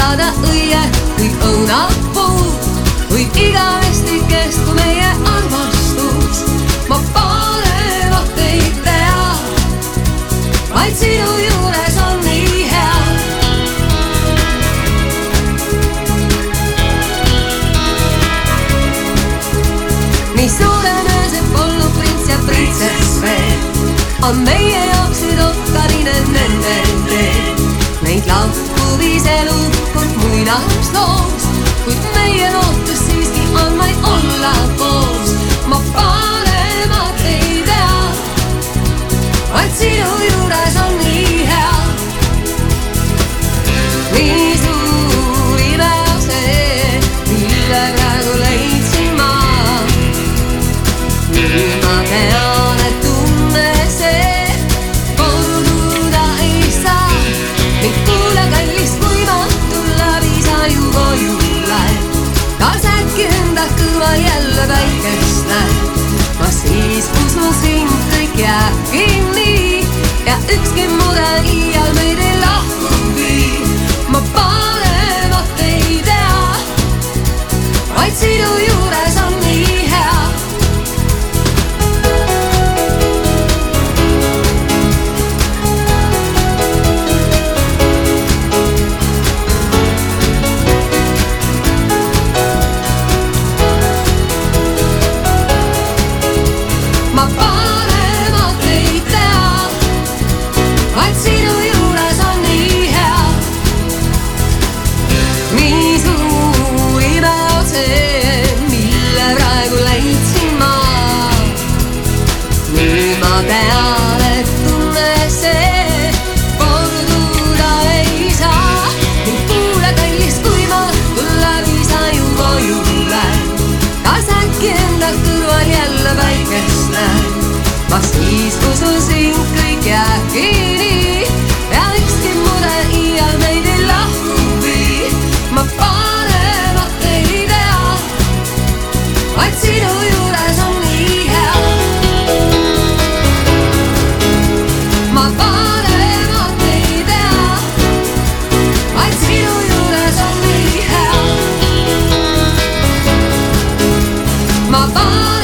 saada õie kui õunapuu, kuid igavesti kestku meie armastus. Ma paremat ei tea, vaid sinu juures on nii hea. Nii suurene see polnuprints ja printsess veel on meie jaoks nüüd okkarine nende teel. Neid lahku viis elu kord muinasloos, kuid meie lootus siiski on vaid olla koos. Ma paremat ei tea, vaid sinu juures on nii hea. Nii suur ime on see, mille praegu leidsin ma. Nüüd ma tean, et tunne see korduda ei saa. Ning kuule kallis, kui ma tulla viisa ju kojule, kas äkki enda kõrval jälle päikest näed? Ma siis usun sind, kõik jääb kinni ja ükski mure iial meid ei lahku vii. Ma paremat ei tea, vaid sinu juures on nii hea. Ma paremat ei tea, vaid sinu juures on nii hea. Nii suur ime on see, mille praegu leidsin ma. Nüüd ma tean, et tunne see korduda ei saa. Ning kuule kallis, kui ma tulla viisa ju kojule, kas äkki enda kõrval jälle päikest näed? Ma siis usun sind, kõik jääb kinni ja ükski mure iial meid ei lahku vii. Ma paremat ei tea, vaid sinu juures on nii hea. Ma paremat ei tea, vaid sinu juures on nii hea. Ma paremat